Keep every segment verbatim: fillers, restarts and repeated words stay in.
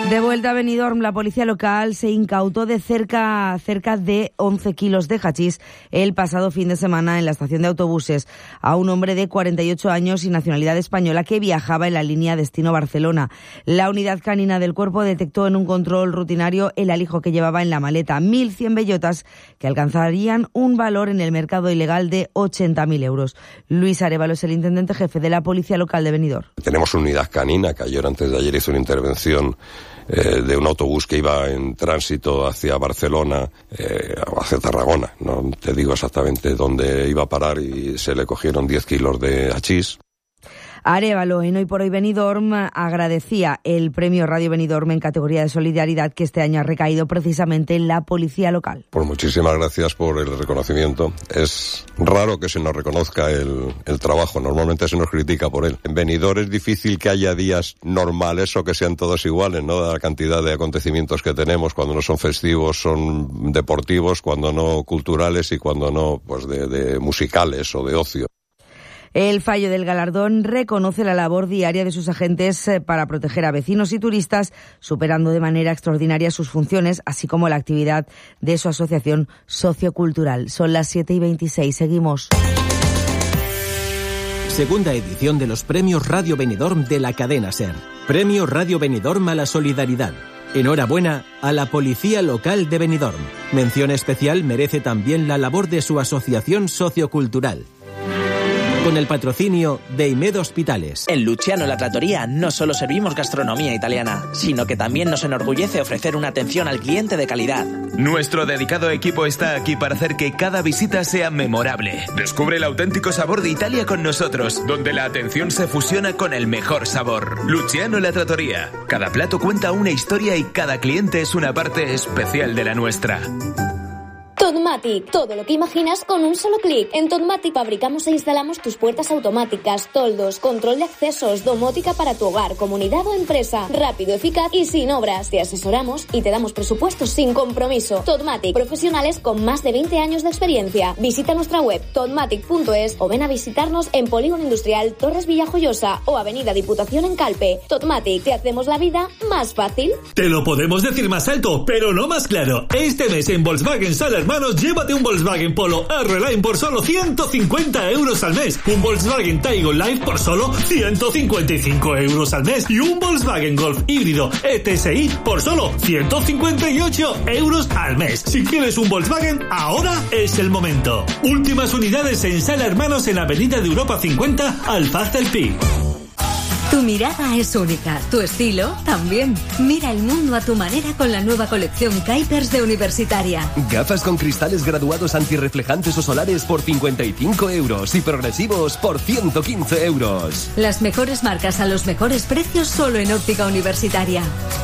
De vuelta a Benidorm, la policía local se incautó de cerca, cerca de once kilos de hachís el pasado fin de semana en la estación de autobuses a un hombre de cuarenta y ocho años y nacionalidad española que viajaba en la línea destino Barcelona. La unidad canina del cuerpo detectó en un control rutinario el alijo que llevaba en la maleta, mil cien bellotas que alcanzarían un valor en el mercado ilegal de ochenta mil euros. Luis Arévalo es el intendente jefe de la policía local de Benidorm. Tenemos una unidad canina que ayer, antes de ayer, hizo una intervención Eh, de un autobús que iba en tránsito hacia Barcelona eh, o hacia Tarragona. No te digo exactamente dónde iba a parar y se le cogieron diez kilos de hachís. Arévalo, en Hoy por Hoy Benidorm, agradecía el premio Radio Benidorm en categoría de solidaridad que este año ha recaído precisamente en la policía local. Pues muchísimas gracias por el reconocimiento. Es raro que se nos reconozca el, el trabajo, normalmente se nos critica por él. En Benidorm es difícil que haya días normales o que sean todos iguales, ¿no? La cantidad de acontecimientos que tenemos, cuando no son festivos son deportivos, cuando no culturales y cuando no pues de, de musicales o de ocio. El fallo del galardón reconoce la labor diaria de sus agentes para proteger a vecinos y turistas, superando de manera extraordinaria sus funciones, así como la actividad de su asociación sociocultural. Son las siete y veintiséis, seguimos. Segunda edición de los premios Radio Benidorm de la cadena SER. Premio Radio Benidorm a la solidaridad. Enhorabuena a la Policía Local de Benidorm. Mención especial merece también la labor de su asociación sociocultural. Con el patrocinio de Imed Hospitales. En Luciano La Trattoria no solo servimos gastronomía italiana, sino que también nos enorgullece ofrecer una atención al cliente de calidad. Nuestro dedicado equipo está aquí para hacer que cada visita sea memorable. Descubre el auténtico sabor de Italia con nosotros, donde la atención se fusiona con el mejor sabor. Luciano La Trattoria. Cada plato cuenta una historia y cada cliente es una parte especial de la nuestra. Totmatic, todo lo que imaginas con un solo clic. En Totmatic fabricamos e instalamos tus puertas automáticas, toldos, control de accesos, domótica para tu hogar, comunidad o empresa. Rápido, eficaz y sin obras. Te asesoramos y te damos presupuestos sin compromiso. Totmatic, profesionales con más de veinte años de experiencia. Visita nuestra web totmatic punto es o ven a visitarnos en Polígono Industrial Torres Villajoyosa o Avenida Diputación en Calpe. Totmatic, te hacemos la vida más fácil. Te lo podemos decir más alto, pero no más claro. Este mes en Volkswagen Sala Hermanos, llévate un Volkswagen Polo R-Line por solo ciento cincuenta euros al mes, un Volkswagen Taigo Live por solo ciento cincuenta y cinco euros al mes y un Volkswagen Golf híbrido E T S I por solo ciento cincuenta y ocho euros al mes. Si quieres un Volkswagen, ahora es el momento. Últimas unidades en Sala Hermanos en Avenida de Europa cincuenta, Alfaz del Pi. Tu mirada es única, tu estilo también. Mira el mundo a tu manera con la nueva colección Kuipers de Universitaria. Gafas con cristales graduados antirreflejantes o solares por cincuenta y cinco euros y progresivos por ciento quince euros. Las mejores marcas a los mejores precios solo en Óptica Universitaria.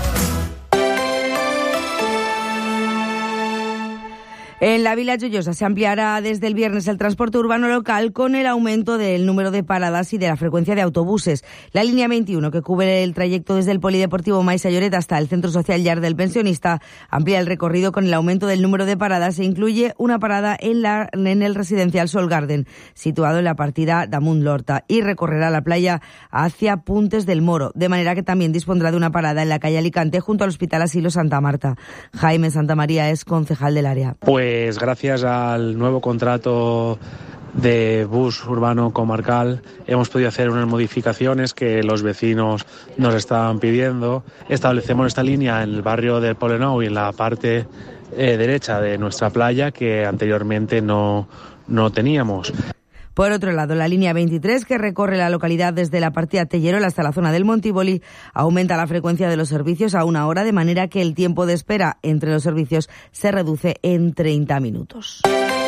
En la Vila Joyosa se ampliará desde el viernes el transporte urbano local con el aumento del número de paradas y de la frecuencia de autobuses. La línea veintiuno, que cubre el trayecto desde el Polideportivo Maisa Lloret hasta el Centro Social Llar del Pensionista, amplía el recorrido con el aumento del número de paradas e incluye una parada en, la, en el residencial Sol Garden, situado en la partida Damunt Lorta, y recorrerá la playa hacia Puntes del Moro, de manera que también dispondrá de una parada en la calle Alicante junto al Hospital Asilo Santa Marta. Jaime Santamaría es concejal del área. Pues Pues gracias al nuevo contrato de bus urbano comarcal hemos podido hacer unas modificaciones que los vecinos nos estaban pidiendo. Establecemos esta línea en el barrio del Poblenou y en la parte eh, derecha de nuestra playa que anteriormente no, no teníamos. Por otro lado, la línea veintitrés, que recorre la localidad desde la partida Tellerola hasta la zona del Montívoli, aumenta la frecuencia de los servicios a una hora, de manera que el tiempo de espera entre los servicios se reduce en treinta minutos.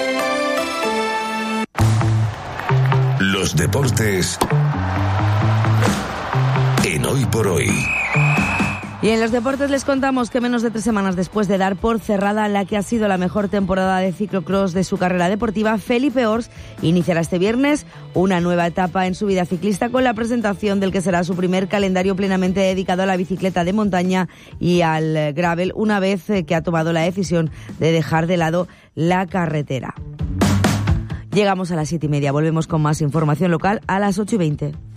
Los deportes en Hoy por Hoy. Y en los deportes les contamos que menos de tres semanas después de dar por cerrada la que ha sido la mejor temporada de ciclocross de su carrera deportiva, Felipe Ors iniciará este viernes una nueva etapa en su vida ciclista con la presentación del que será su primer calendario plenamente dedicado a la bicicleta de montaña y al gravel, una vez que ha tomado la decisión de dejar de lado la carretera. Llegamos a las siete y media, volvemos con más información local a las ocho y veinte.